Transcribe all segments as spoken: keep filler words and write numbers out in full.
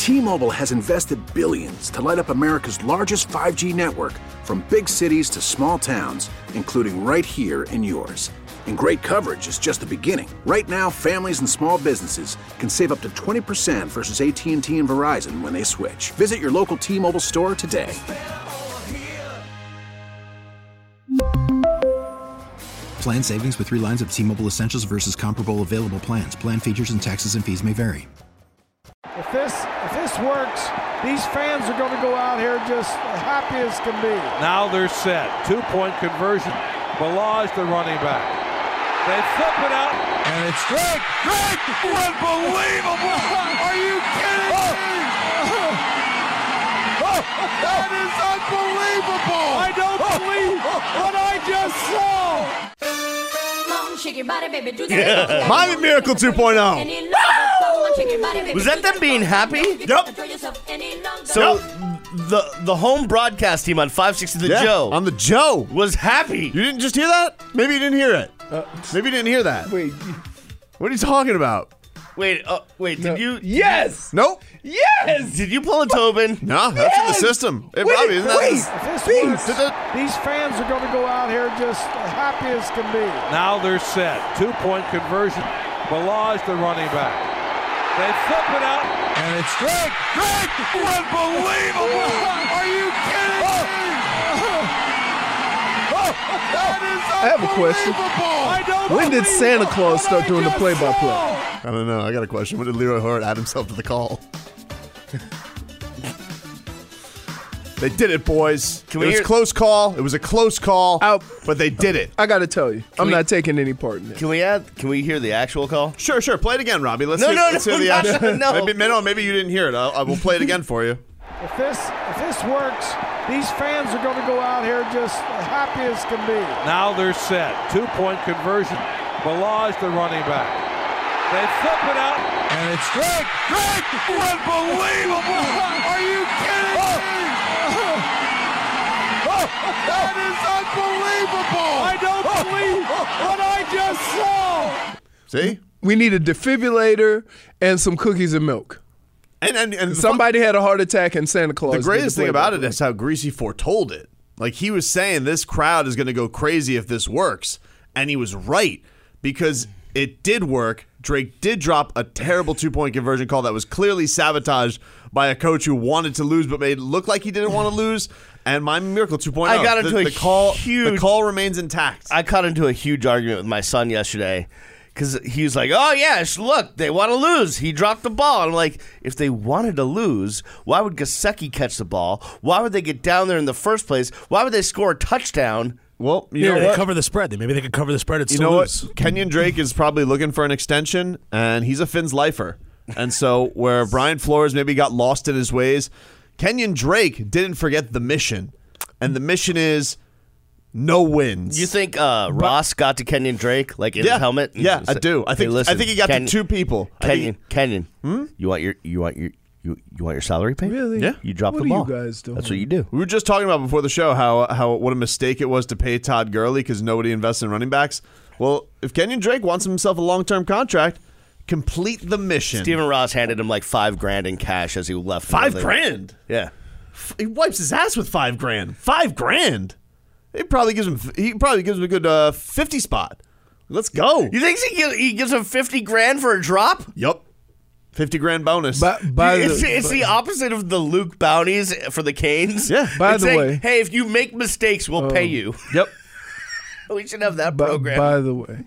T-Mobile has invested billions to light up America's largest five G network, from big cities to small towns, including right here in yours. And great coverage is just the beginning. Right now, families and small businesses can save up to twenty percent versus A T and T and Verizon when they switch. Visit your local T-Mobile store today. Plan savings with three lines of T-Mobile Essentials versus comparable available plans. Plan features and taxes and fees may vary. If this if this works, these fans are going to go out here just happy as can be. Now they're set. Two-point conversion. Balaj, the running back. They flip it out, and it's Drake. Drake! Unbelievable! Are you kidding me? That is unbelievable! I don't believe what I just saw! Miami Miracle two point oh. Was that them being happy? Yep. So Yep. the the home broadcast team on five sixty The Yeah, Joe on the Joe. was happy. You didn't just hear that? Maybe you didn't hear it. Uh, Maybe you didn't hear that. Wait. What are you talking about? Wait, uh, wait, did No. you? Yes! Nope. Yes! Did you pull a Tobin? No, that's in the Yes! system. Hey, Wait, Bobby, isn't that wait. this- If this Peace. works, Did that- these fans are going to go out here just happy as can be. Now they're set. Two-point conversion. Balaj, the running back. They flip it out, and it's Drake. Drake! Unbelievable! Are you kidding me? That is I have a question. I don't When did believe Santa Claus what start I doing the just play-by-play? saw. I don't know. I got a question. When did Leroy Hart add himself to the call? They did it, boys. Can it we was a hear- close call. It was a close call, Out. but they did it. I got to tell you, I'm we- not taking any part in it. Can we add? Can we hear the actual call? Sure, sure. Play it again, Robbie. Let's No, hear, no, let's no, hear the not- action. no. Maybe, no, maybe you didn't hear it. I'll, I will play it again for you. If this if this works, these fans are going to go out here just happy as can be. Now they're set. Two-point conversion. Balaj, the running back. They flip it out, and it's Drake. Drake! Unbelievable! Are you kidding me? That is unbelievable! I don't believe what I just saw! See? We need a defibrillator and some cookies and milk. And and, and the Somebody had a heart attack and Santa Claus. The did greatest thing about it play-by-play. is how Greasy foretold it. Like, he was saying this crowd is going to go crazy if this works. And he was right, because it did work. Drake did drop a terrible two-point conversion call that was clearly sabotaged by a coach who wanted to lose but made it look like he didn't want to lose. And Miami Miracle two point oh. I got into the, a the call. huge- The call remains intact. I got into a huge argument with my son yesterday because he was like, "Oh yeah, look, they want to lose." He dropped the ball. I'm like, if they wanted to lose, why would Gesicki catch the ball? Why would they get down there in the first place? Why would they score a touchdown? Well, you Yeah, know they what? cover the spread. They- Maybe they could cover the spread and You still know lose. what? Kenyon Drake is probably looking for an extension, and he's a Finns lifer. And so where Brian Flores maybe got lost in his ways, Kenyon Drake didn't forget the mission. And the mission is no wins. You think uh, Ross got to Kenyon Drake like in yeah. his helmet? Yeah, I do. I Hey, think listen, I think he got Ken- to two people. I Kenyon, think- Kenyon, you want your you want your you, you want your salary paid? Really? Yeah. You drop What the are you ball. guys doing? That's what you do. we were just talking about before the show how how what a mistake it was to pay Todd Gurley because nobody invests in running backs. Well, if Kenyon Drake wants himself a long-term contract, complete the mission. Stephen Ross handed him like five grand in cash as he left. Five the- grand? Yeah. He wipes his ass with five grand. Five grand. He probably gives him. He probably gives him a good uh, fifty spot. Let's go. You think he gives, he gives him fifty grand for a drop? Yup. Fifty grand bonus. By, by it's the, it's the opposite of the Luke bounties for the Canes. Yeah. By It's the saying, way- hey, if you make mistakes, we'll pay you. Yep. We should have that by, program. by the way,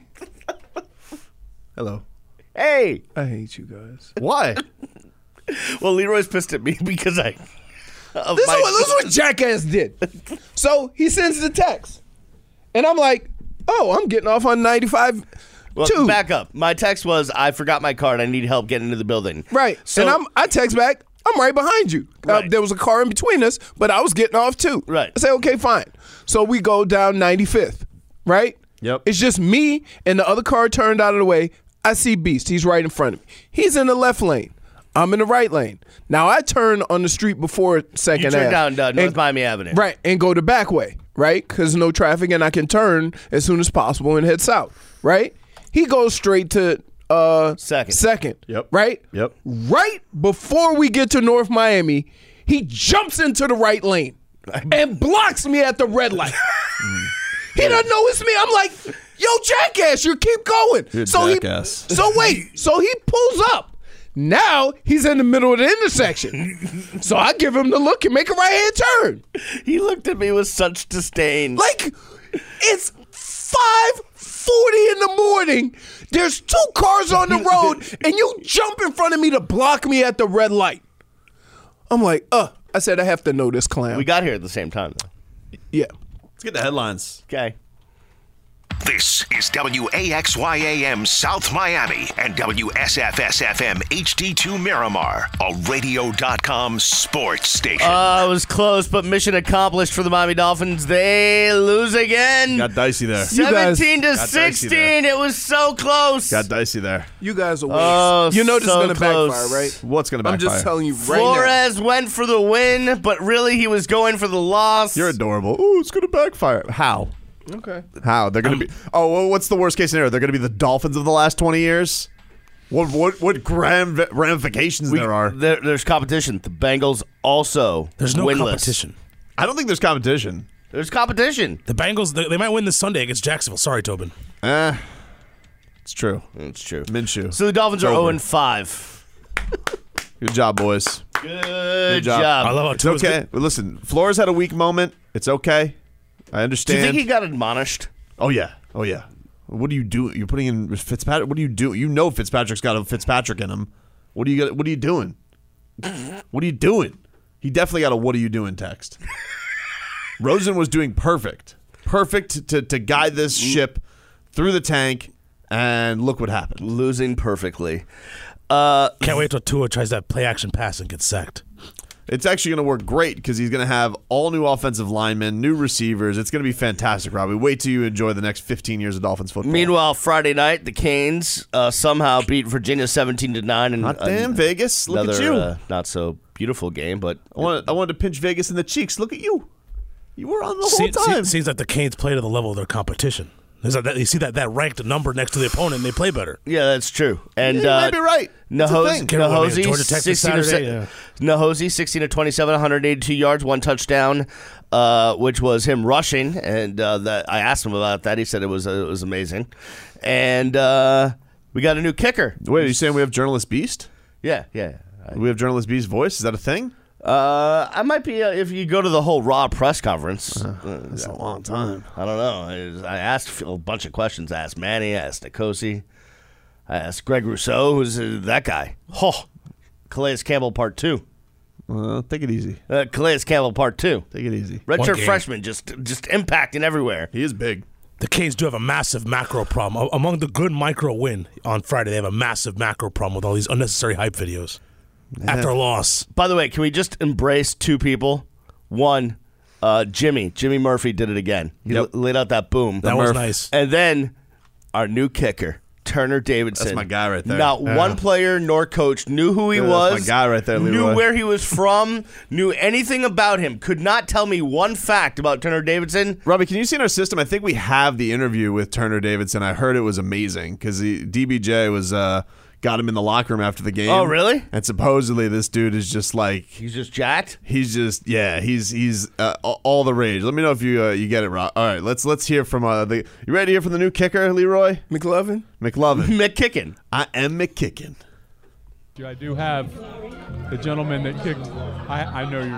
Hello. Hey, I hate you guys. Why? well, Leroy's pissed at me because I. Of This is, my- what, this is what Jackass did. So he sends the text, and I'm like, "Oh, I'm getting off on ninety-five." Well, two. back up. My text was, I forgot my card. I need help getting into the building. Right. So, and I'm I text back, I'm right behind you. Uh, Right. there was a car in between us, but I was getting off too. Right. I say, okay, fine. So we go down ninety-fifth, right? Yep. It's just me and the other car turned out of the way. I see Beast. He's right in front of me. He's in the left lane. I'm in the right lane. Now I turn on the street before Second You turn Ave down uh, North and- Miami Avenue. Right, and go the back way, right? Because no traffic and I can turn as soon as possible and head south, right? He goes straight to uh, Second. Second. Yep. Right? Yep. Right before we get to North Miami, he jumps into the right lane and blocks me at the red light. He doesn't know it's me. I'm like, yo, jackass, you keep going. You're a so jackass. He, so wait, so he pulls up. Now he's in the middle of the intersection. So I give him the look and make a right-hand turn. He looked at me with such disdain. Like, it's five forty in the morning. There's two cars on the road, and you jump in front of me to block me at the red light. I'm like, uh, I said I have to know this clown. We got here at the same time, though. Yeah. Let's get the headlines. Okay. This is W A X Y A M South Miami and W S F S F M H D two Miramar, a radio dot com sports station. Uh, it was close, but mission accomplished for the Miami Dolphins. They lose again. Got dicey there. seventeen to Got dicey there. sixteen. It was so close. Got dicey there. You guys are weird. Oh, you know this so is going to close. backfire, right? What's going to backfire? I'm just telling you right Flores went for the win, but really he was going for the loss. You're adorable. Ooh, it's going to backfire. How? now. Okay. How? They're going to be... Oh, well, what's the worst case scenario? They're going to be the Dolphins of the last twenty years? What what what gram- ramifications We- there are? there- there's competition. The Bengals also There's no winless. competition. I don't think there's competition. There's competition. The Bengals, they, they might win this Sunday against Jacksonville. Sorry, Tobin. Eh, it's true. It's true. Minshew. So the Dolphins are It's over. oh and five. Good job, boys. Good, job. job. I love how It's Tua's okay. good. But listen, Flores had a weak moment. It's okay. I Do understand. you think he got admonished? Oh yeah. Oh yeah. What do you do? You're putting in Fitzpatrick. What do you do? You know Fitzpatrick's got a Fitzpatrick in him. What do you got? What are you doing? What are you doing? He definitely got a "What are you doing?" text. Rosen was doing perfect, perfect to to guide this ship through the tank, and look what happened. Losing perfectly. Uh, Can't wait till Tua tries that play action pass and gets sacked. It's actually going to work great because he's going to have all new offensive linemen, new receivers. It's going to be fantastic, Robbie. Wait till you enjoy the next fifteen years of Dolphins football. meanwhile, Friday night, the Canes uh, somehow beat Virginia seventeen to nine. And Hot damn, Vegas. Look another at you. Uh, not so beautiful game, but I wanted, I wanted to pinch Vegas in the cheeks. Look at you. You were on the whole Se- se- time. seems like the Canes play to the level of their competition. There's that, you see that, that ranked number next to the opponent, and they play better. yeah, that's true. And Yeah, you uh, might be right. It's a Nahosi, thing. Can't remember, Nahosi, Georgia Tech this sixteen to Saturday, se- yeah. Nahosi, sixteen to twenty-seven, one hundred eighty-two yards, one touchdown, uh, which was him rushing. And uh, that I asked him about that. He said it was uh, it was amazing. And uh, we got a new kicker. Wait, are you saying we have Journalist Beast? Yeah, yeah. We have Journalist Beast voice? Is that a thing? Uh, I might be uh, if you go to the whole Raw press conference. That's a long time. I don't know. I I asked a bunch of questions. I asked Manny. I asked Nikosi. I asked Greg Rousseau. Who's uh, that guy? Oh, Calais Campbell Part Two. Well, take it easy. Uh, Calais Campbell Part Two. Take it easy. One Redshirt game. freshman, just just impacting everywhere. He is big. The Canes do have a massive macro problem. A- Among the good micro win on Friday, they have a massive macro problem with all these unnecessary hype videos. After a loss. By the way, can we just embrace two people? One, uh, Jimmy. Jimmy Murphy did it again. He Yep. l- laid out that boom. That was Murph. nice. And then our new kicker, Turner Davidson. That's my guy right there. Not one player nor coach knew who he Yeah, that's was. my guy right there, Knew Leroy. where he was from. Knew anything about him. Could not tell me one fact about Turner Davidson. Robbie, can you see in our system? I think we have the interview with Turner Davidson. I heard it was amazing because D B J was uh, got him in the locker room after the game. Oh, really? And supposedly this dude is just like He's just jacked. he's just yeah he's he's uh, all the rage. Let me know if you uh, you get it, Rob. All right, let's let's hear from uh, the. You ready to hear from the new kicker, Leroy McLovin? McLovin? McKicken. I am McKicken. I do have the gentleman that kicked. I, I know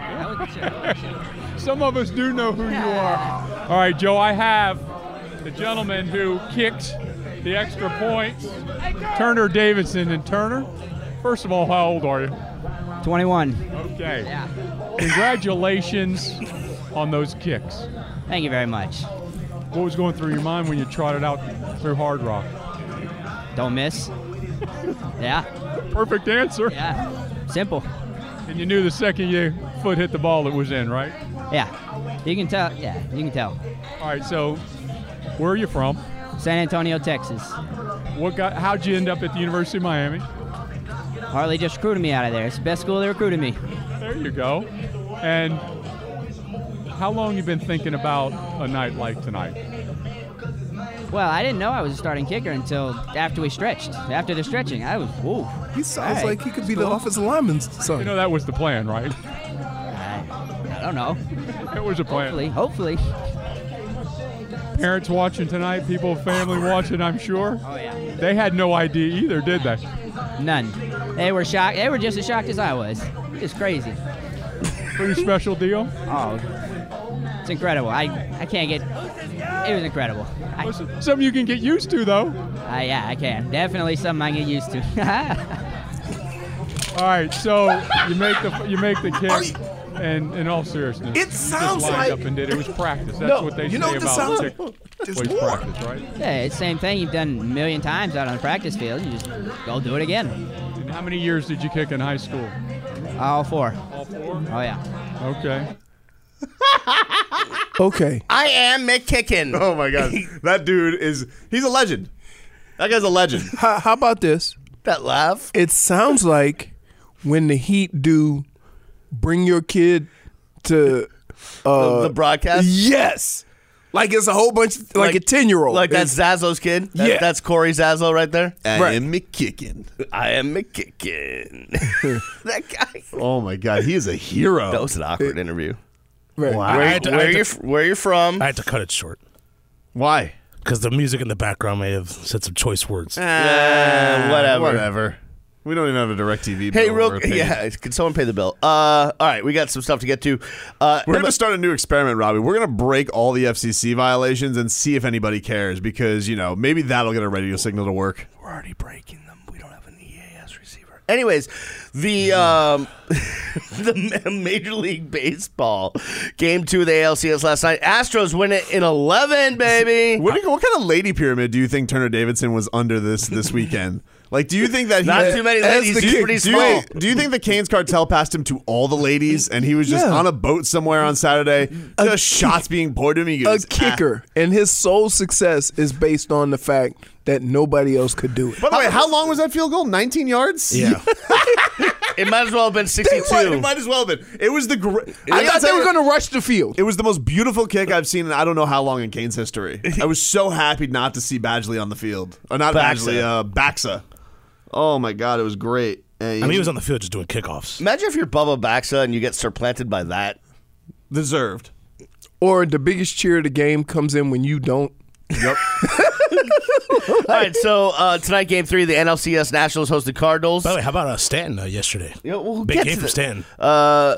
your name. Some of us do know who you are. All right, Joe, I have the gentleman who kicked the extra points, Turner Davidson. And Turner, first of all, how old are you? twenty-one. Okay. Congratulations on those kicks. Thank you very much. What was going through your mind when you trotted out through Hard Rock? Don't miss. Yeah. Perfect answer. Yeah. Simple. And you knew the second your foot hit the ball it was in, right? Yeah. You can tell. Yeah, you can tell. All right, so where are you from? San Antonio, Texas. What got? How'd you end up at the University of Miami? Harley just recruited me out of there. It's the best school they recruited me. There you go. And how long you been thinking about a night like tonight? Well, I didn't know I was a starting kicker until after we stretched. After the stretching, I was, whoa. He sounds All right. like he could be the offensive lineman's son. You know that was the plan, right? I, I don't know. It was a plan. Hopefully, hopefully. Parents watching tonight, people, family watching, I'm sure. Oh, yeah. They had no idea either, did they? None. They were shocked. They were just as shocked as I was. It's crazy. Pretty special deal. Oh, it's incredible. I, I can't get. It was incredible. I, Listen, something you can get used to, though. uh, yeah, I can. Definitely something I get used to. All right, so you make the you make the kick, and in all seriousness, It you just sounds lined like- up and did it. It was practice. That's No, what they you know say what this about sounds kick. like? Just Plays more. practice, right? Yeah, it's the same thing you've done a million times out on the practice field. You just go do it again. And how many years did you kick in high school? All four. All four. Oh, yeah. Okay. Okay. I am McKicken. Oh my God, that dude is he's a legend. That guy's a legend. How, how about this? That laugh. It sounds like when the Heat do bring your kid to uh, the, the broadcast. Yes. Like it's a whole bunch, like, Like- a ten-year-old. Like that's Zazzo's kid. That- Yeah. That's Corey Zazzo right there. I Right. am McKicken. I am McKicken. That guy. Oh my God, he is a hero. That was an awkward interview. Right. I Where, had to- I where had you to- where you from? I had to cut it short Why? because the music in the background may have said some choice words. Uh, whatever. Whatever. We don't even have a DirecTV bill. Hey, or real a page. yeah. Can someone pay the bill? Uh, all right, we got some stuff to get to. Uh, We're going to start a new experiment, Robbie. We're going to break all the F C C violations and see if anybody cares because, you know, maybe that'll get a radio signal to work. We're already breaking them. We don't have an E A S receiver. Anyways, the um, the Major League Baseball game two of the A L C S last night. Astros win it in eleven, baby. What, do you, what kind of lady pyramid do you think Turner Davidson was under this this weekend? Like, do you think that he Not too many as ladies. the He's kid- pretty do you- small. Do you think the Canes cartel passed him to all the ladies, and he was just Yeah. on a boat somewhere on Saturday, just shots being poured to him? He A goes, kicker, and his sole success is based on the fact that nobody else could do it. By the way, how long was that field goal? nineteen yards? Yeah. It might as well have been It sixty-two. might, it might as well have been. It was the. Gr- I thought they were going to rush the field. It was the most beautiful kick I've seen in I don't know how long in Canes history. I was so happy not to see Badgley on the field. Or not Baxa. Badgley, uh, Baxa. Oh my God, it was great. And I mean, he was on the field just doing kickoffs. Imagine if you're Bubba Baxa and you get supplanted by that. deserved. Or the biggest cheer of the game comes in when you don't. Yep. All right, so uh, tonight, game three, the N L C S Nationals hosted Cardinals. By the way, how about uh, Stanton uh, yesterday? Yeah, we'll Big get game to for the- Stanton. Uh,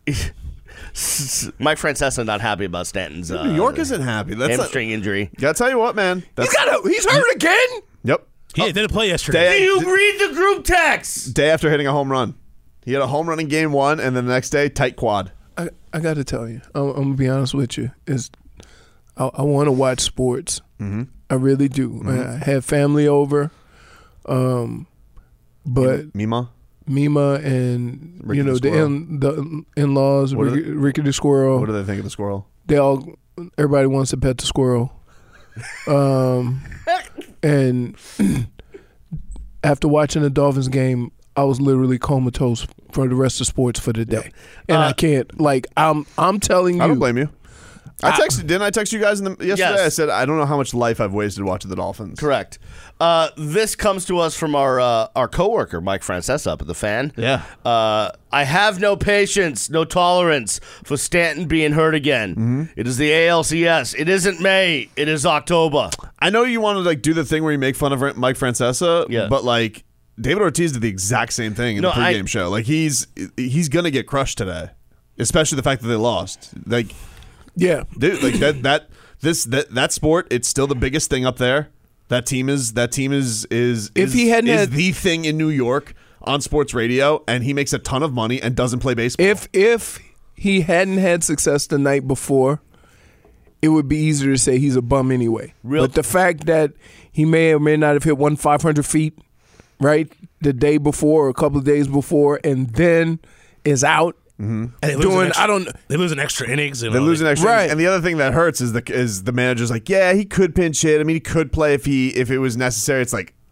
Mike Francesa not happy about Stanton's uh, New York isn't happy. That's hamstring injury. Gotta tell you what, man. That's, He's, got a, he's hurt again? Yep. He didn't play yesterday. Day- Do you read the group text? Day after hitting a home run. He had a home run in game one, and then the next day, tight quad. I, I got to tell you, I'm, I'm going to be honest with you. Is I, I want to watch sports. Mm-hmm. I really do. Mm-hmm. I, I had family over, um, but Mima? Mima and Ricky you know the the squirrel. in, the in-laws, What are Ricky, Ricky the squirrel. What do they think of the squirrel? They all, everybody wants to pet the squirrel. Um, and after watching the Dolphins game, I was literally comatose for the rest of sports for the day, and I can't. Like I'm, I'm telling you, I don't blame you. I texted, didn't I text you guys in the, yesterday? Yes. I said, I don't know how much life I've wasted watching the Dolphins. Correct. Uh, this comes to us from our uh, our coworker Mike Francesa up at the Fan. Yeah. Uh, I have no patience, no tolerance for Stanton being hurt again. Mm-hmm. It is the A L C S. It isn't May. It is October. I know you want to like do the thing where you make fun of Mike Francesa, Yeah. but like David Ortiz did the exact same thing in No, the pregame I- show. Like he's he's gonna get crushed today, especially the fact that they lost. Like, yeah, dude, like that that this that that sport, it's still the biggest thing up there. That team is that team is is If is, he hadn't is had- the thing in New York on sports radio, and he makes a ton of money and doesn't play baseball. If if he hadn't had success the night before, it would be easier to say he's a bum anyway. Real- but the fact that he may or may not have hit one five hundred feet, right, the day before or a couple of days before, and then is out And they lose doing an extra, I don't. They lose an extra innings. And They all lose an that. extra, Right. and the other thing that hurts is the is the manager's like, yeah, he could pinch hit. I mean, he could play if he if it was necessary. It's like,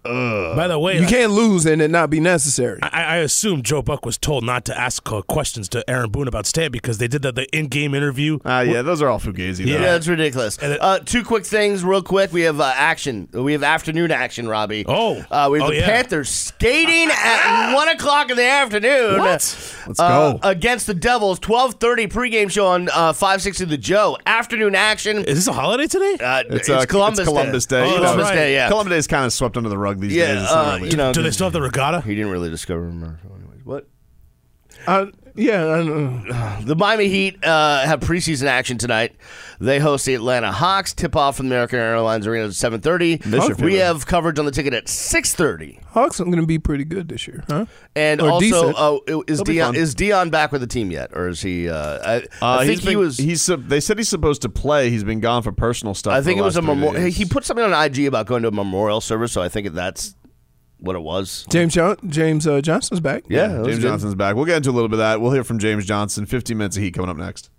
Ugh. By the way, You can't lose and it not be necessary. I, I assume Joe Buck was told not to ask uh, questions to Aaron Boone about Stan because they did the, the in-game interview. Uh, yeah, those are all fugazi. Yeah, though. that's ridiculous. Uh, two quick things, real quick. We have uh, action. We have afternoon action, Robbie. Oh, uh, we have oh, the yeah. Panthers skating at one o'clock in the afternoon. What? Let's uh, go against the Devils. Twelve thirty pregame show on uh, five sixty The Joe. Afternoon action. Is this a holiday today? Uh, It's, it's, uh, Columbus, it's Columbus Day. Oh, You know, Columbus right. Day. Yeah. Columbus Day is kind of swept under the rug these Yeah, days. It's not uh, really- you know, Do they still have the regatta? he didn't really discover him. Anyways, what? Uh, yeah, I know. The Miami Heat uh, have preseason action tonight. They host the Atlanta Hawks. Tip-off from American Airlines Arena at seven thirty. Miss your We favorite. have coverage on the ticket at six thirty. Hawks are going to be pretty good this year, huh? And Or also, decent. oh, is They'll be Dion fun. is Dion back with the team yet, or is he? Uh, I, Uh, I think he's he been- was. He's. sup- They said he's supposed to play. He's been gone for personal stuff. I for think the it was a last three memorial. days. He put something on I G about going to a memorial service, so I think that's what it was. James John- James uh, Johnson's back. Yeah, that was James good. Johnson's back. We'll get into a little bit of that. We'll hear from James Johnson. fifteen minutes of Heat coming up next.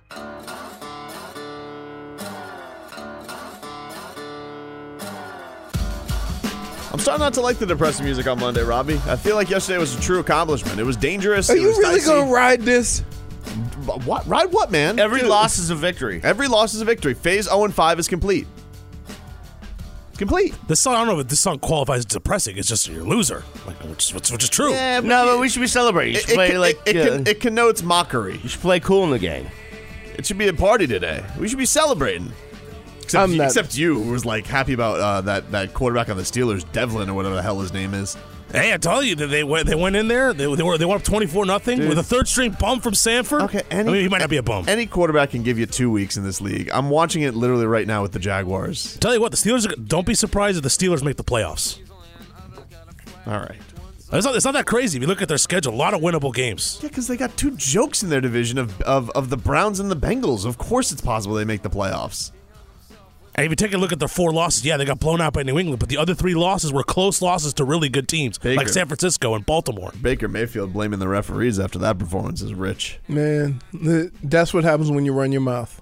I'm starting not to like the depressing music on Monday, Robbie. I feel like yesterday was a true accomplishment. It was dangerous. Are it you was really dicey. going to ride this? What? Ride what, man? Every Dude, loss is a victory. Every loss is a victory. Phase oh and five is complete. It's complete. This song, I don't know if this song qualifies as depressing. It's just you're a loser, like, which, which, which is true. Yeah, but No, but we should be celebrating. You it, should it, play con- like it, it, uh, con- it connotes mockery. you should play cool in the game. It should be a party today. We should be celebrating. Except, I'm you, not- except you, who was like happy about uh, that that quarterback on the Steelers, Devlin or whatever the hell his name is. Hey, I tell you that they went, they went in there. They, they were they went up twenty-four nothing with a third string bum from Sanford. Okay, any- I mean, he might not be a bum. Any quarterback can give you two weeks in this league. I'm watching it literally right now with the Jaguars. Tell you what, the Steelers are, don't be surprised if the Steelers make the playoffs. All right. It's not, it's not that crazy. If you look at their schedule, a lot of winnable games. Yeah, because they got two jokes in their division of, of of the Browns and the Bengals. Of course, it's possible they make the playoffs. And if you take a look at their four losses, yeah, they got blown out by New England, but the other three losses were close losses to really good teams, Baker. like San Francisco and Baltimore. Baker Mayfield blaming the referees after that performance is rich. Man, th- that's what happens when you run your mouth.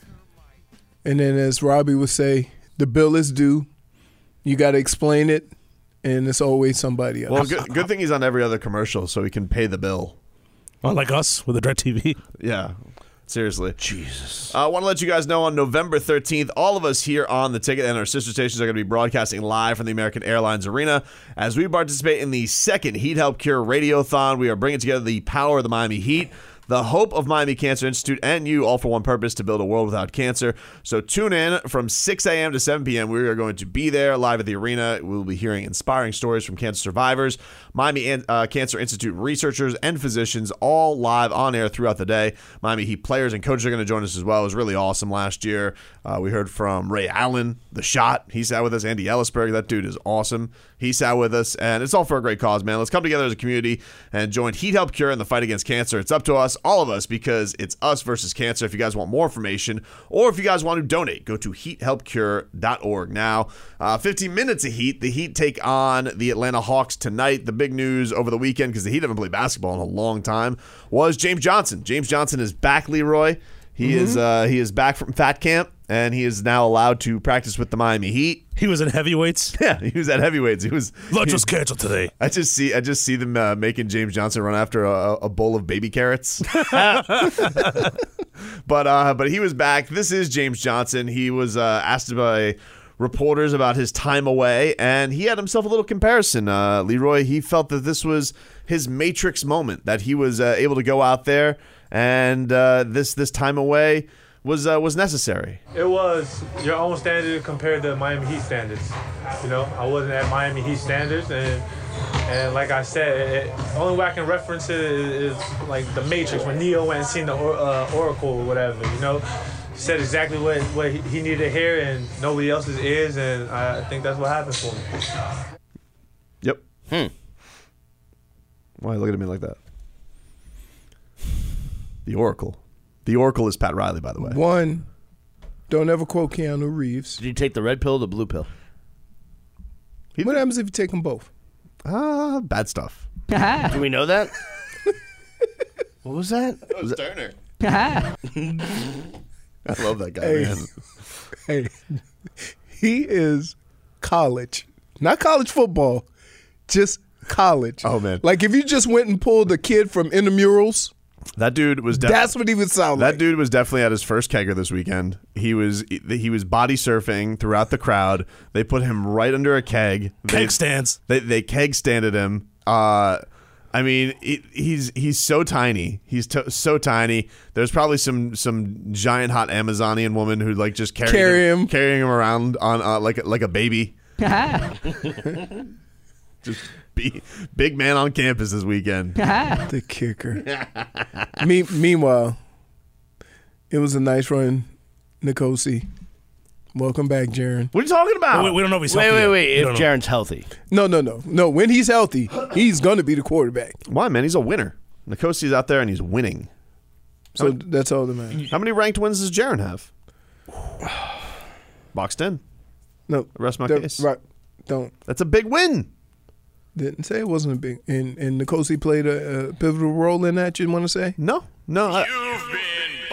And then, as Robbie would say, the bill is due. You got to explain it, and it's always somebody else. Well, good, good thing he's on every other commercial so he can pay the bill. Unlike us with the DirecTV. Yeah. Seriously. Jesus. I want to let you guys know on November thirteenth, all of us here on The Ticket and our sister stations are going to be broadcasting live from the American Airlines Arena as we participate in the second Heat Help Cure Radiothon. We are bringing together the power of the Miami Heat, the hope of Miami Cancer Institute, and you, all for one purpose, to build a world without cancer. So tune in from six a.m. to seven p.m. We are going to be there live at the arena. We'll be hearing inspiring stories from cancer survivors, Miami uh, Cancer Institute researchers, and physicians, all live on air throughout the day. Miami Heat players and coaches are going to join us as well. It was really awesome last year. Uh, we heard from Ray Allen, The Shot. He sat with us. Andy Ellisberg, that dude is awesome. He sat with us, and it's all for a great cause, man. Let's come together as a community and join Heat Help Cure in the fight against cancer. It's up to us, all of us, because it's us versus cancer. If you guys want more information, or if you guys want to donate, go to heat help cure dot org now. Uh, fifteen minutes of Heat. The Heat take on the Atlanta Hawks tonight. The big news over the weekend, because the Heat haven't played basketball in a long time, was James Johnson. James Johnson is back, Leroy. He Mm-hmm. is uh, he is back from Fat Camp, and he is now allowed to practice with the Miami Heat. He was in heavyweights. Yeah, he was at heavyweights. He was Lunch he- was canceled today. I just see I just see them uh, making James Johnson run after a, a bowl of baby carrots. but uh, but he was back. This is James Johnson. He was uh, asked by reporters about his time away, and he had himself a little comparison. Uh, Leroy, he felt that this was his Matrix moment, that he was uh, able to go out there, and uh, this this time away was uh, was necessary. It was your own standard compared to Miami Heat standards. You know, I wasn't at Miami Heat standards, and and like I said, it, only way I can reference it is, is like the Matrix when Neo went and seen the or, uh, Oracle or whatever. You know, said exactly what what he needed to hear, and nobody else's ears, and I think that's what happened for me. Yep. Hmm. Why look at me like that? The Oracle. The Oracle is Pat Riley, by the way. One, don't ever quote Keanu Reeves. Did you take the red pill or the blue pill? What happens if you take them both? Ah, uh, bad stuff. Do we know that? What was that? That was Turner. Ah. I love that guy, Hey. man. Hey, he is college, not college football, just college. Oh, man. Like if you just went and pulled a kid from Intramurals, that dude was. Def- that's what he would sound that like. That dude was definitely at his first kegger this weekend. He was he was body surfing throughout the crowd. They put him right under a keg. Keg they, stands. They they keg standed him. Uh, I mean, it, he's he's so tiny. He's to, so tiny. There's probably some some giant hot Amazonian woman who like just carried Carry him, him, carrying him around on uh, like like a baby. Just be, big man on campus this weekend. The kicker. Me, meanwhile, it was a nice run, Nkosi. Welcome back, Jaron. What are you talking about? Wait, we don't know if he's wait, healthy. wait, wait, yet. wait. If Jaron's healthy. No, no, no. No, when he's healthy, he's going to be the quarterback. Why, man? He's a winner. Nikosi's out there and he's winning. So how, that's all that matters. How many ranked wins does Jaron have? Boxed in. No. Rest my that, case. Right. Don't. That's a big win. Didn't say it wasn't a big. And, and Nkosi played a, a pivotal role in that, you want to say? No. No. I, You've been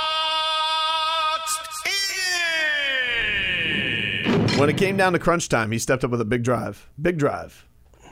boxed in. When it came down to crunch time, he stepped up with a big drive. Big drive.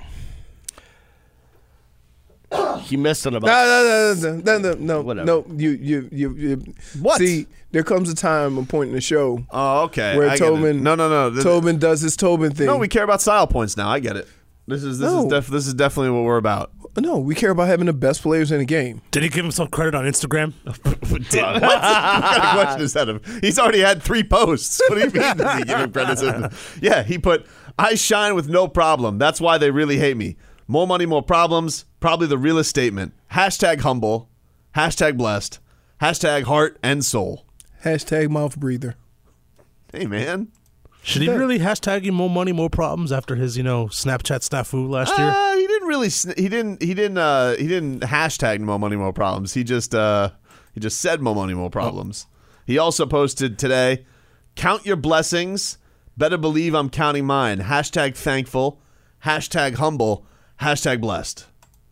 He missed on about. No, no, no, no, no, no. Whatever. No, you, you, you, you. What? See, there comes a time, a point in the show. Oh, okay. Where I get it. Tobin, No, no, no. This, Tobin does his Tobin thing. no, we care about style points now. I get it. This is this No. is def, this is definitely what we're about. No, we care about having the best players in the game. Did he give himself credit on Instagram? What? what kind of question is that? Of? He's already had three posts. What do you mean? Does he give him credit? To? Yeah, he put, "I shine with no problem. That's why they really hate me. More money, more problems. Probably the realest statement. Hashtag humble. Hashtag blessed. Hashtag heart and soul. Hashtag mouth breather. Hey, man. Should he really hashtag him more money, more problems after his, you know, Snapchat snafu last year? Uh, he didn't really. sn- He didn't. He didn't. Uh, he didn't hashtag more money, more problems. He just. Uh, he just said more money, more problems. He also posted today. Count your blessings. Better believe I'm counting mine. Hashtag thankful. Hashtag humble. Hashtag blessed.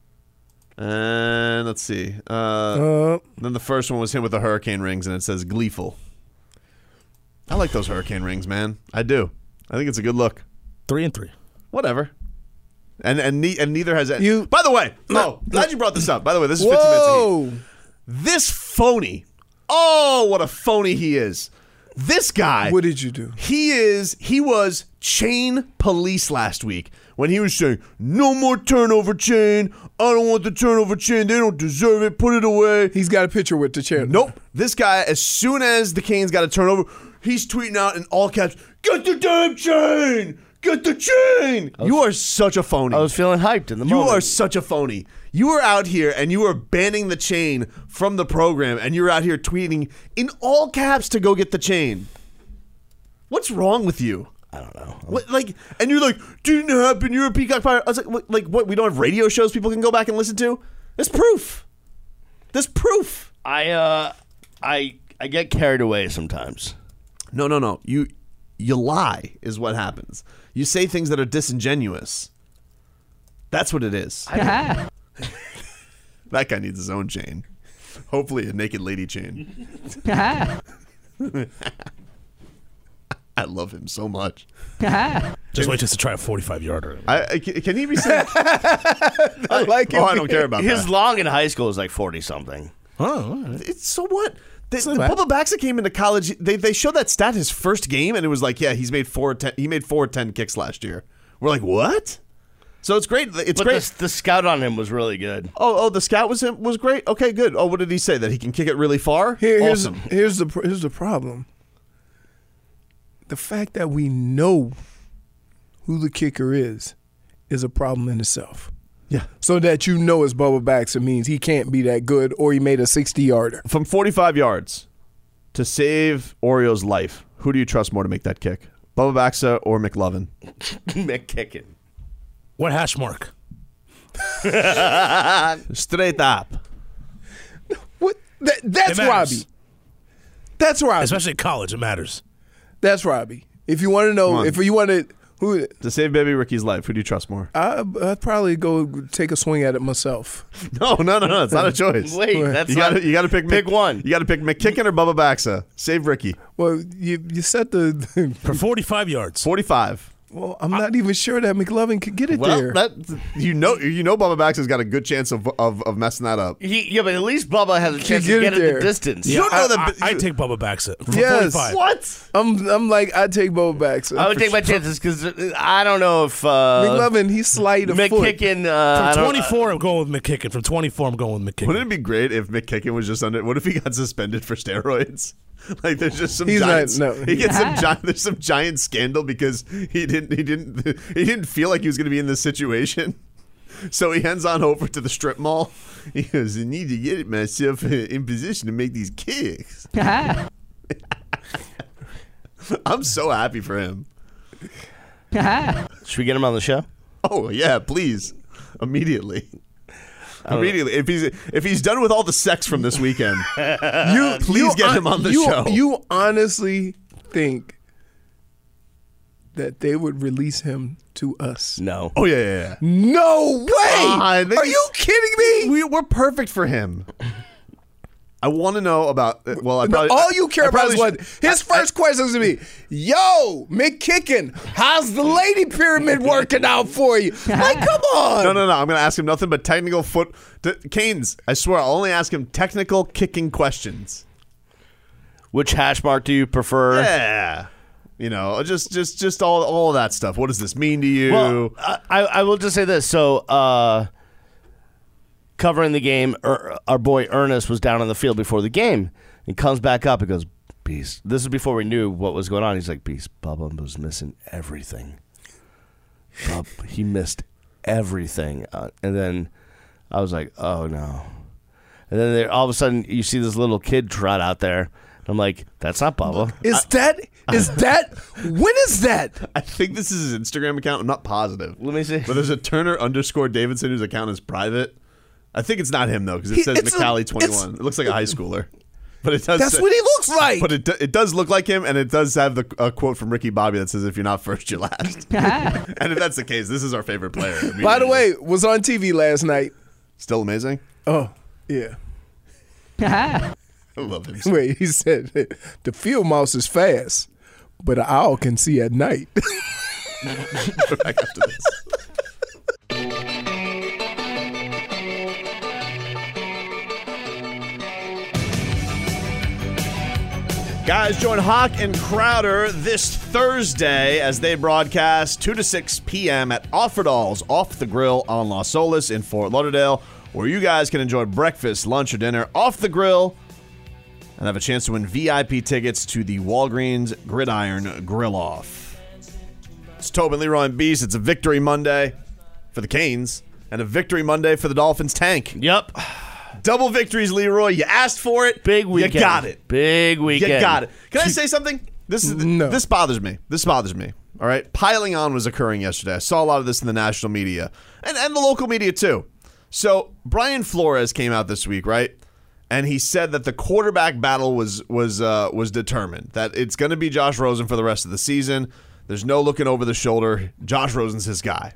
And let's see. Uh, Uh, then the first one was him with the hurricane rings, and it says gleeful. I like those hurricane rings, man. I do. I think it's a good look. Three and three. Whatever. And and, ne- and neither has You- By the way, no, glad you brought this up. By the way, this is Whoa. fifteen minutes of heat. This phony. Oh, what a phony he is. This guy. What did you do? He is. He was chain police last week when he was saying, "No more turnover chain. I don't want the turnover chain. They don't deserve it. Put it away." He's got a picture with the chair. Nope. This guy, as soon as the Canes got a turnover, he's tweeting out in all caps, "Get the damn chain! Get the chain!" Was, you are such a phony. I was feeling hyped in the you moment. You are such a phony. You are out here and you are banning the chain from the program, and you're out here tweeting in all caps to go get the chain. What's wrong with you? I don't know. What, like, and you're like, didn't happen. You're a peacock pirate. I was like, what, like, what? We don't have radio shows people can go back and listen to. There's proof. There's proof. I uh, I I get carried away sometimes. No, no, no. You you lie is what happens. You say things that are disingenuous. That's what it is. That guy needs his own chain. Hopefully a naked lady chain. I love him so much. Just wait just to try a forty-five yarder. I, I, can he be saying? I like it. Oh, I don't care about His that. long in high school was like forty something. Oh, all right. It's so what? The, not the bad. Bubba Baxa came into college. They they showed that stat his first game, and it was like, yeah, he's made four ten. He made four ten kicks last year. We're like, what? So it's great. It's But great. the, the scout on him was really good. Oh, oh, the scout was him was great. Okay, good. Oh, what did he say? That he can kick it really far? Here, here's, awesome. here's the pr- here's the problem. The fact that we know who the kicker is is a problem in itself. Yeah. So that you know it's Bubba Baxa means he can't be that good, or he made a sixty-yarder. From forty-five yards to save Oreo's life, who do you trust more to make that kick? Bubba Baxa or McLovin? McKicken. What hash mark? Straight up. What? That, that's It matters. Robbie. That's Robbie. Especially at college, it matters. That's Robbie. If you want to Come know, on. if you want to, who? To save baby Ricky's life, who do you trust more? I, I'd probably go take a swing at it myself. No, no, no, no. It's not a choice. Wait, that's you not, got you got to pick pick Mc, one. You got to pick McKicken or Bubba Baxa. Save Ricky. Well, you you set the For forty-five yards. forty-five. Well, I'm not even sure that McLovin could get it Well, there. that you know, you know, Bubba Baxter's got a good chance of of, of messing that up. He, yeah, but at least Bubba has a chance get to get it it there. the distance. Yeah, don't I, know that- I, I take Bubba Baxter. From Yes. forty-five. What? I'm I'm like I take Bo Baxter. I would take my chances because I don't know if uh, McLovin, he's slight of foot. McKicken. Uh, I From don't- twenty-four, I'm going with McKicken. From twenty-four, I'm going with McKicken. Wouldn't it be great if McKicken was just under? What if he got suspended for steroids? Like there's just some He's giant. not- no. He gets some giant. There's some giant scandal because he didn't. He didn't. He didn't feel like he was going to be in this situation. So he heads on over to the strip mall. He goes, "I need to get myself in position to make these kicks." I'm so happy for him. Should we get him on the show? Oh yeah, please, immediately. Immediately, if he's if he's done with all the sex from this weekend, You please you get hon- him on the you, show. You honestly think that they would release him to us? No. Oh yeah, yeah, yeah. No way! God, Are you kidding me? We, we're perfect for him. I want to know about. Well, I probably, All you care I about is probably what should- his first question is going to be, yo, McKicken, how's the lady pyramid working out for you? Like, come on. No, no, no. I'm going to ask him nothing but technical foot. T- Canes, I swear, I'll only ask him technical kicking questions. Which hash mark do you prefer? Yeah. You know, just just just all all of that stuff. What does this mean to you? Well, I, I will just say this. So, uh, covering the game, er, our boy Ernest was down on the field before the game. He comes back up and goes, Beast. This is before we knew what was going on. He's like, Beast, Bubba was missing everything. Bub, he missed everything. Uh, and then I was like, oh, no. And then there, all of a sudden, you see this little kid trot out there. I'm like, that's not Bubba. Is that, is that, when is that? I think this is his Instagram account. I'm not positive. Let me see. But there's a Turner underscore Davidson whose account is private. I think it's not him, though, because it He- says it's a- McCallie it's- twenty-one. It looks like a high schooler. But it does. That's say- what he looks like. But it do- it does look like him, and it does have the a quote from Ricky Bobby that says, "If you're not first, you're last." And if that's the case, this is our favorite player. By the way, was on T V last night. Still amazing. Oh, yeah. I love him. Wait, he said, the field mouse is fast, but an owl can see at night. We're back after this. Guys, join Hawk and Crowder this Thursday as they broadcast two to six p.m. at Offerdahl's Off the Grill on Las Olas in Fort Lauderdale, where you guys can enjoy breakfast, lunch, or dinner off the grill and have a chance to win V I P tickets to the Walgreens Gridiron Grill Off. It's Tobin, Leroy, and Beast. It's a victory Monday for the Canes and a victory Monday for the Dolphins tank. Yep. Double victories, Leroy. You asked for it. Big weekend. You got it. Big weekend. You got it. Can I say something? This is No. this bothers me. This bothers me. All right. Piling on was occurring yesterday. I saw a lot of this in the national media and, and the local media too. So Brian Flores came out this week, right? And he said that the quarterback battle was was uh, was determined. That it's going to be Josh Rosen for the rest of the season. There's no looking over the shoulder. Josh Rosen's his guy.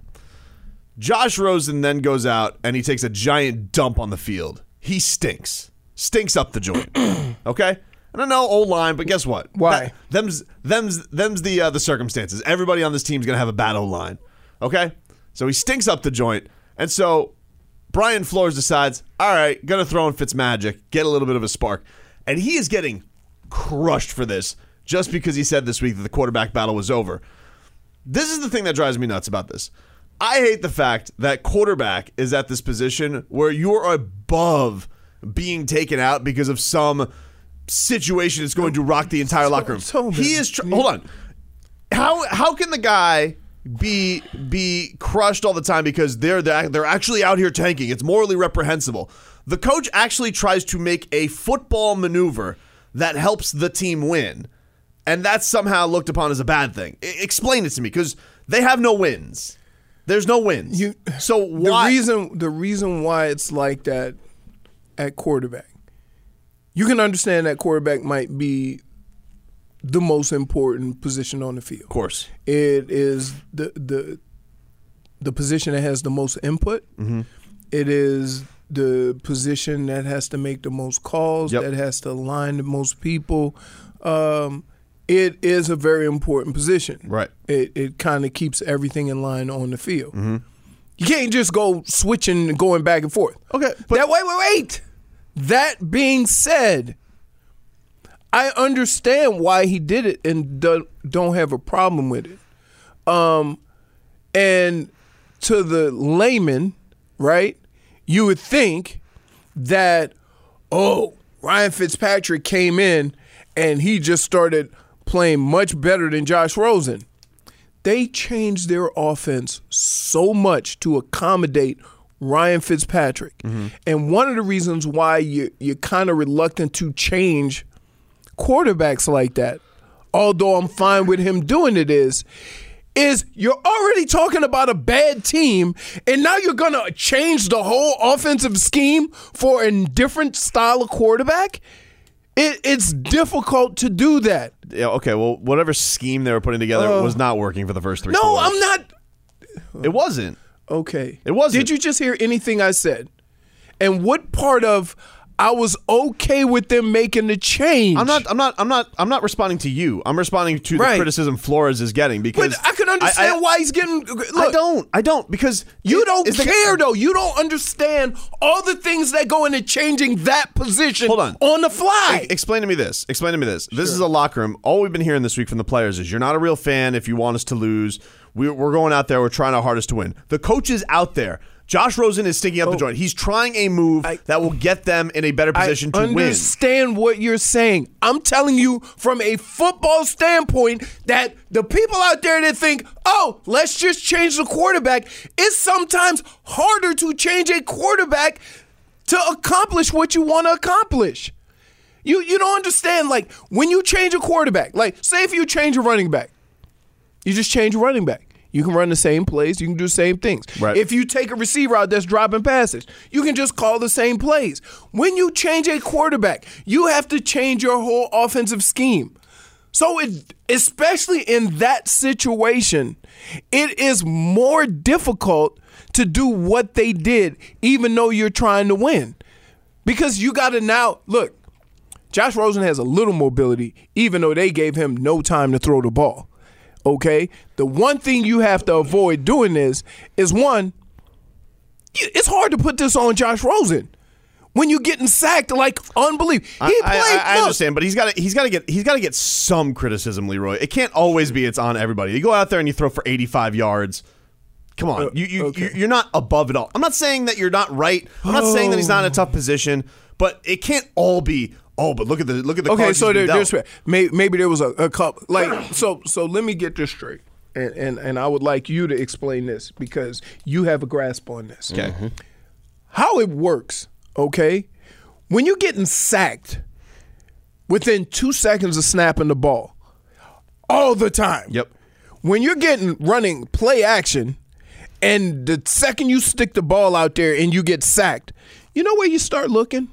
Josh Rosen then goes out and he takes a giant dump on the field. He stinks. Stinks up the joint. Okay? I don't know old line, but guess what? Why? That, them's them's them's the uh, the circumstances. Everybody on this team is gonna have a bad old line. Okay? So he stinks up the joint. And so Brian Flores decides, all right, gonna throw in Fitzmagic, get a little bit of a spark. And he is getting crushed for this just because he said this week that the quarterback battle was over. This is the thing that drives me nuts about this. I hate the fact that quarterback is at this position where you're above being taken out because of some situation that's going to rock the entire locker room. so He is. Tr- hold on. How how can the guy be be crushed all the time because they're they're they're actually out here tanking? It's morally reprehensible. The coach actually tries to make a football maneuver that helps the team win, and that's somehow looked upon as a bad thing. I- explain it to me, because they have no wins. There's no wins. You, so why? The reason, the reason why it's like that at quarterback, you can understand that quarterback might be the most important position on the field. Of course. It is the the the position that has the most input. Mm-hmm. It is the position that has to make the most calls, Yep. that has to align the most people. Um, it is a very important position. Right. It it kind of keeps everything in line on the field. Mm-hmm. You can't just go switching and going back and forth. Okay. But that, wait, wait, wait. That being said, I understand why he did it and don't, don't have a problem with it. Um, and to the layman, right, you would think that, oh, Ryan Fitzpatrick came in and he just started playing much better than Josh Rosen. They changed their offense so much to accommodate Ryan Fitzpatrick. Mm-hmm. And one of the reasons why you, you're kind of reluctant to change quarterbacks like that, although I'm fine with him doing it, is, is you're already talking about a bad team, and now you're going to change the whole offensive scheme for a different style of quarterback? It, it's difficult to do that. Yeah, okay, well, whatever scheme they were putting together Uh, was not working for the first three No, quarters. I'm not. It wasn't. Okay. It wasn't. Did you just hear anything I said? And what part of I was okay with them making the change? I'm not. I'm not. I'm not. I'm not responding to you. I'm responding to Right. the criticism Flores is getting because But I can understand I, I, why he's getting. Look, I don't. I don't because You it- don't it's the- care, though. You don't understand all the things that go into changing that position Hold on. on the fly. E- explain to me this. Explain to me this. This is a locker room. All we've been hearing this week from the players is you're not a real fan if you want us to lose. We're, we're going out there. We're trying our hardest to win. The coach is out there. Josh Rosen is sticking up the joint. He's trying a move I- that will get them in a better position I to win. understand what you're saying. I'm telling you from a football standpoint that the people out there that think, oh, let's just change the quarterback, it's sometimes harder to change a quarterback to accomplish what you want to accomplish. You you don't understand, like, when you change a quarterback, like, say if you change a running back, you just change a running back. You can run the same plays. You can do the same things. Right. If you take a receiver out that's dropping passes, you can just call the same plays. When you change a quarterback, you have to change your whole offensive scheme. So, it, especially in that situation, it is more difficult to do what they did, even though you're trying to win. Because you got to now, look, Josh Rosen has a little mobility, even though they gave him no time to throw the ball. Okay? The one thing you have to avoid doing this is, one, it's hard to put this on Josh Rosen when you're getting sacked like unbelievable. He I, played. I, I look, understand, but he's got to he's got to get he's got to get some criticism, Leroy. It can't always be it's on everybody. You go out there and you throw for eighty-five yards. Come on, Uh, you you okay. you're not above it all. I'm not saying that you're not right. I'm not saying that he's not in a tough position, but it can't all be. Oh, but look at the look at the Okay, cards so he's been there, there's dealt. maybe, maybe there was a, a couple like so. So let me get this straight, and, and and I would like you to explain this because you have a grasp on this. Okay. Mm-hmm. How it works, okay? When you're getting sacked within two seconds of snapping the ball, all the time. Yep. When you're getting running play action, and the second you stick the ball out there and you get sacked, you know where you start looking?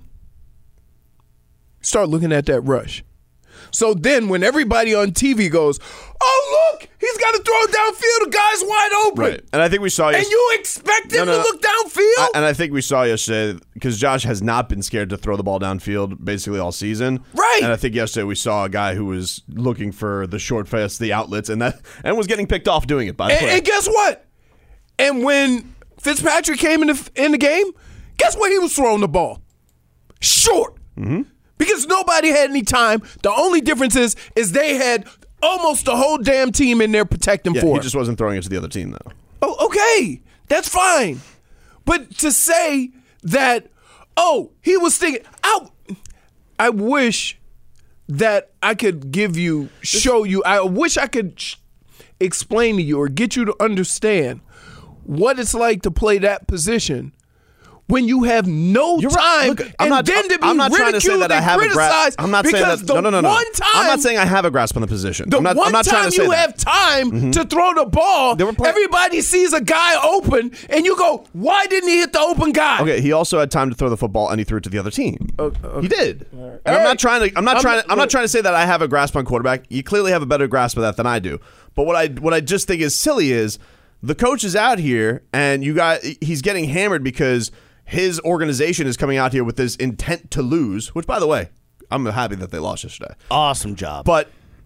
Start looking at that rush. So then when everybody on T V goes, oh, look, he's got to throw it downfield. The guy's wide open. Right, and I think we saw. And yes- you expect him No, no, to no. look downfield? I, and I think we saw yesterday because Josh has not been scared to throw the ball downfield basically all season. Right. And I think yesterday we saw a guy who was looking for the short pass, the outlets, and that and was getting picked off doing it. By the and, way, and guess what? And when Fitzpatrick came in the, in the game, guess where he was throwing the ball? Short. Mm-hmm. Because nobody had any time. The only difference is, is they had almost the whole damn team in there protecting yeah, for he him. just wasn't throwing it to the other team though. Oh, okay. That's fine. But to say that, oh, he was thinking, I, I wish that I could give you, show you, I wish I could sh- explain to you or get you to understand what it's like to play that position when you have no You're time, right. Look, I'm and not, then to be I'm not trying to say ridiculed that I and have a grasp. criticized I'm not saying because that. the No, no, no, no. one time, I'm not saying I have a grasp on the position. the I'm not, one I'm not time trying to say you that. have time Mm-hmm. to throw the ball, They were play- everybody sees a guy open, and you go, "Why didn't he hit the open guy?" Okay, he also had time to throw the football, and he threw it to the other team. okay. He did. And All I'm right. not trying to. I'm not I'm- trying. To, I'm look. not trying to say that I have a grasp on quarterback. You clearly have a better grasp of that than I do. But what I what I just think is silly is the coach is out here, and you got he's getting hammered because his organization is coming out here with this intent to lose. Which, by the way, I'm happy that they lost yesterday. Awesome job. But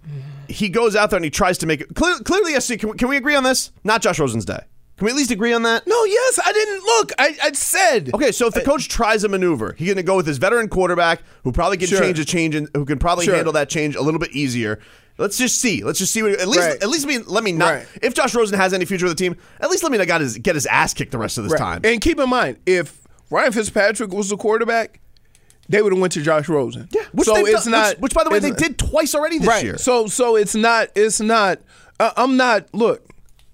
he goes out there and he tries to make it clear, clearly. Yes, can we, can we agree on this? Not Josh Rosen's day. Can we at least agree on that? No, yes, I didn't look. I, I said. Okay, so if the coach tries a maneuver, he's going to go with his veteran quarterback who probably can Sure. change a change and who can probably Sure. handle that change a little bit easier. Let's just see. Let's just see. What, at least, Right. at least me, let me not. Right. If Josh Rosen has any future with the team, at least let me not got his, get his ass kicked the rest of this Right. time. And keep in mind, if Ryan Fitzpatrick was the quarterback, they would have went to Josh Rosen. Yeah, which so they've it's done- not. which, which, by the way, they it's- did twice already this right. year. So, so it's not. It's not. Uh, I'm not. Look,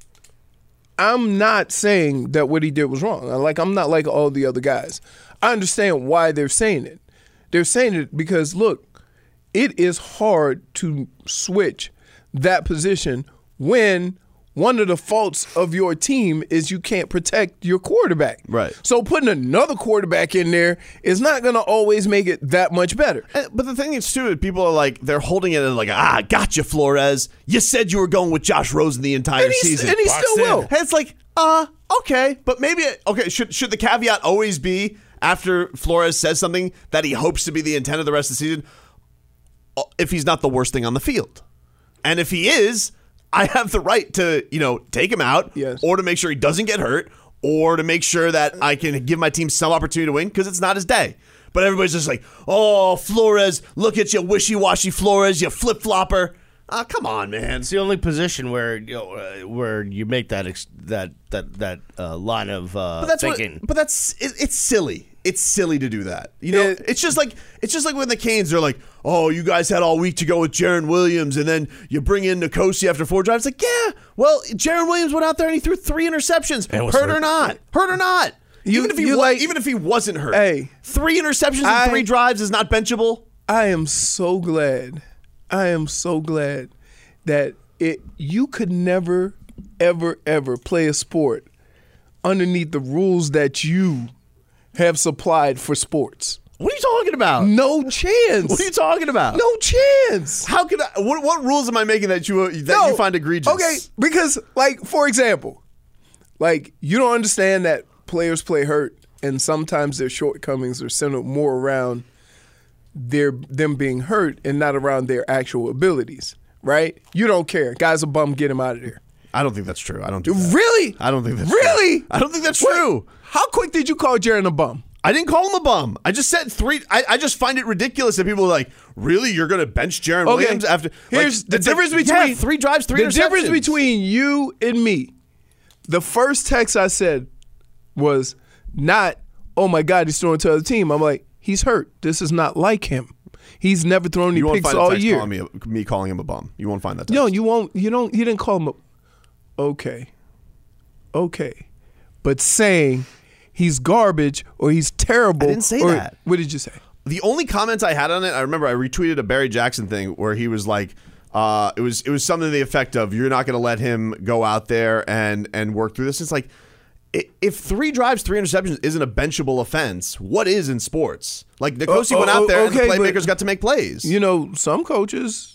I'm not saying that what he did was wrong. Like, I'm not like all the other guys. I understand why they're saying it. They're saying it because, look, it is hard to switch that position when one of the faults of your team is you can't protect your quarterback. Right. So putting another quarterback in there is not going to always make it that much better. Uh, But the thing is, too, people are like, they're holding it as like, ah, gotcha, Flores. You said you were going with Josh Rosen the entire And, he's, season. and he Box still in. will. And it's like, uh, okay, but maybe, okay, should should the caveat always be after Flores says something that he hopes to be the intent of the rest of the season, uh, if he's not the worst thing on the field? And if he is, I have the right to, you know, take him out, Yes. or to make sure he doesn't get hurt, or to make sure that I can give my team some opportunity to win because it's not his day. But everybody's just like, oh, Flores, look at you, wishy-washy Flores, you flip-flopper. Ah, come on, man. It's the only position where you know, uh, where you make that ex- that that that uh, line of uh, But that's thinking. what, but that's it, it's silly. It's silly to do that. You know, It- it's just like it's just like when the Canes are like, "Oh, you guys had all week to go with Jaron Williams, and then you bring in Nkosi after four drives." It's like, yeah, well, Jaron Williams went out there and he threw three interceptions, And was hurt or hurt. not, hurt or not. You- even if he you wa- like- even if he wasn't hurt, Hey, three interceptions I- in three drives is not benchable. I am so glad. I am so glad that it you could never, ever, ever play a sport underneath the rules that you have supplied for sports. What are you talking about? No chance. What are you talking about? No chance. How could I? What, what rules am I making that you uh, that No. you find egregious? Okay, because like for example, like you don't understand that players play hurt, and sometimes their shortcomings are centered more around their them being hurt and not around their actual abilities. Right? You don't care. Guy's a bum. Get him out of there. I don't think that's true. I don't. Do that. Really? I don't think that's really. true. I don't think that's Wait, true. How quick did you call Jaron a bum? I didn't call him a bum. I just said three. I, I just find it ridiculous that people are like, really, you're going to bench Jaron Okay, Williams after? Here's like, the it's like, difference yeah, between three drives, three The interceptions. difference between you and me. The first text I said was not, "Oh my God, he's throwing to the other team." I'm like, he's hurt. This is not like him. He's never thrown any you won't picks find a all text year. calling me, a- me calling him a bum. You won't find that text. No, you won't. You don't. You didn't call him. A, okay, okay, but saying he's garbage or he's terrible. I didn't say or- that. What did you say? The only comments I had on it, I remember I retweeted a Barry Jackson thing where he was like, uh, it was it was something to the effect of, "You're not going to let him go out there and and work through this." It's like, i- if three drives, three interceptions isn't a benchable offense, what is in sports? Like Nkosi Oh, went oh, out there and the okay, but- playmakers got to make plays. You know, some coaches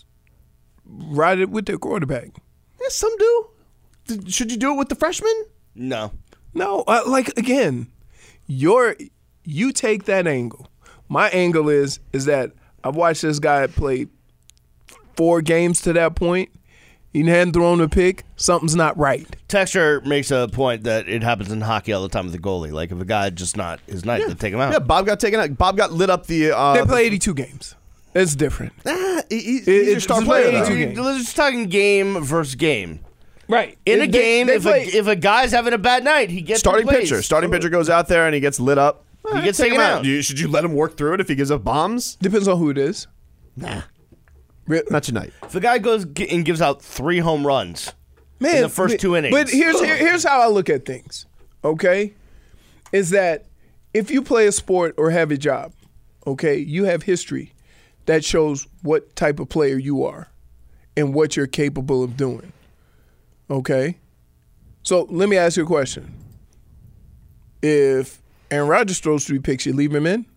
ride it with their quarterback. Yeah, some do. Did- Should you do it with the freshman? No. No, uh, like again, your you take that angle. My angle is is that I've watched this guy play four games to that point. He hadn't thrown a pick. Something's not right. Texture makes a point that it happens in hockey all the time with the goalie. Like if a guy just not his night, they take him out. Yeah, Bob got taken out. Bob got lit up the. Uh, They play eighty-two games. It's different. Ah, he- he's, It- he's your it's star about player. eighty-two though. games. Let's just talking game versus game. Right. In They- a game, they if play- a if a guy's having a bad night, he gets Starting replaced. pitcher. Starting pitcher goes out there and he gets lit up. He Eh, gets take taken him out. Do you- should you let him work through it if he gives up bombs? depends on who it is. Nah, Re- not tonight. If the guy goes g- and gives out three home runs, Man, in the first but- two innings. But here's here- here's how I look at things. Okay, is that if you play a sport or have a job, okay, you have history that shows what type of player you are and what you're capable of doing. Okay, so let me ask you a question. If Aaron Rodgers throws three picks, you leave him in?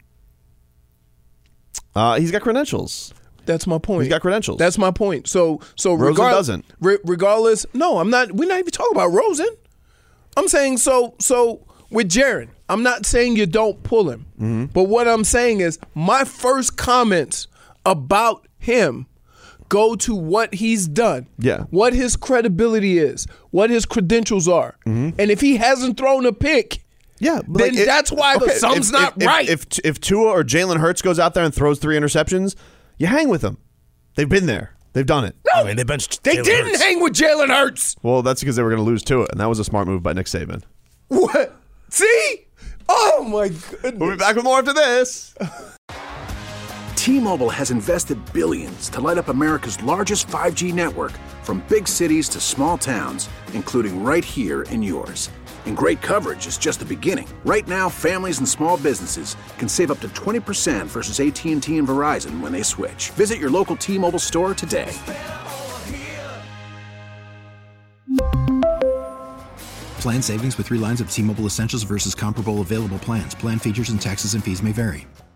Uh, he's got credentials. That's my point. He's got credentials. That's my point. So, so Rosen regard- doesn't. re- regardless, no, I'm not. We're not even talking about Rosen. I'm saying so. So with Jaron, I'm not saying you don't pull him, Mm-hmm. but what I'm saying is my first comments about him go to what he's done, Yeah. what his credibility is, what his credentials are. And if he hasn't thrown a pick, Yeah, but then like, it- that's why the okay, sum's if- not if- right. If, if if Tua or Jalen Hurts goes out there and throws three interceptions, you hang with them. They've been there. They've done it. I mean, they benched. they Jalen didn't Hurts. hang with Jalen Hurts. Well, that's because they were going to lose to it, and that was a smart move by Nick Saban. What? See? Oh, my goodness. We'll be back with more after this. T-Mobile has invested billions to light up America's largest five G network, from big cities to small towns, including right here in yours. And great coverage is just the beginning. Right now, families and small businesses can save up to twenty percent versus A T and T and Verizon when they switch. Visit your local T-Mobile store today. Plan savings with three lines of T-Mobile Essentials versus comparable available plans. Plan features and taxes and fees may vary.